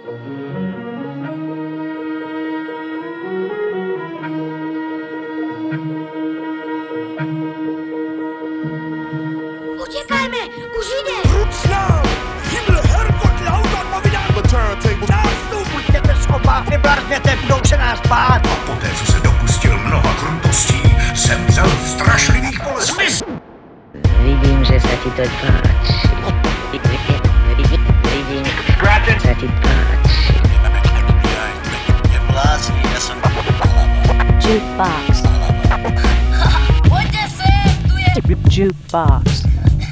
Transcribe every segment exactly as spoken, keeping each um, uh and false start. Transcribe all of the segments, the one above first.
Utěkajme, už jde! Himmel, Herrgott, lauter, mal wieder an the turntable. Nástupujte z obav, neblázněte, budou se nás bát. A poté, co se dopustil mnoha krutostí, zemřel v strašlivých bolestech. Vidím, že se ti to páči. Vidím, že se ti páči. Neblázni, já jsem... Jukebox. Pojďte se, tu je... Jukebox.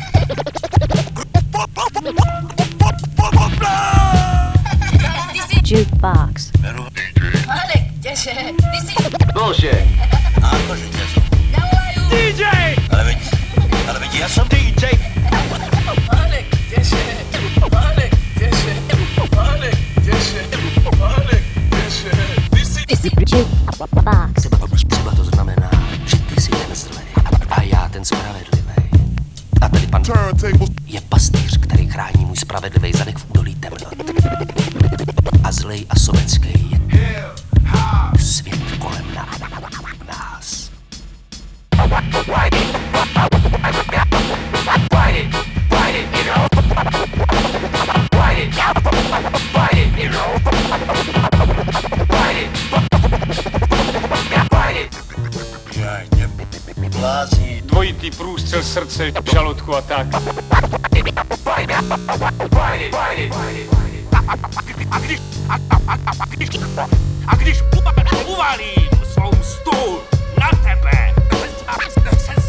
Jukebox. Alek, těže, ty jsi... Bullshit. Jakože tě jsem. Zavolaju! D J! Ale veď, ale veď, já jsem D J. Alek, těže, Alek, těže, Alek, těže, Alek, těže, ty jsi... Ty jsi... Jukebox. Třeba to znamená, že ty jsi ten zlej a já ten spravedlivý. A tady pan je pastýř, který chrání můj spravedlivý zadek v údolí temnot. A zlej a sobecký je svět kolem nás. Blázní. Dvojitý průstřel srdce, žaludku a tak. A když, a, a, a, a když, a když uvalím svou stůl na tebe, se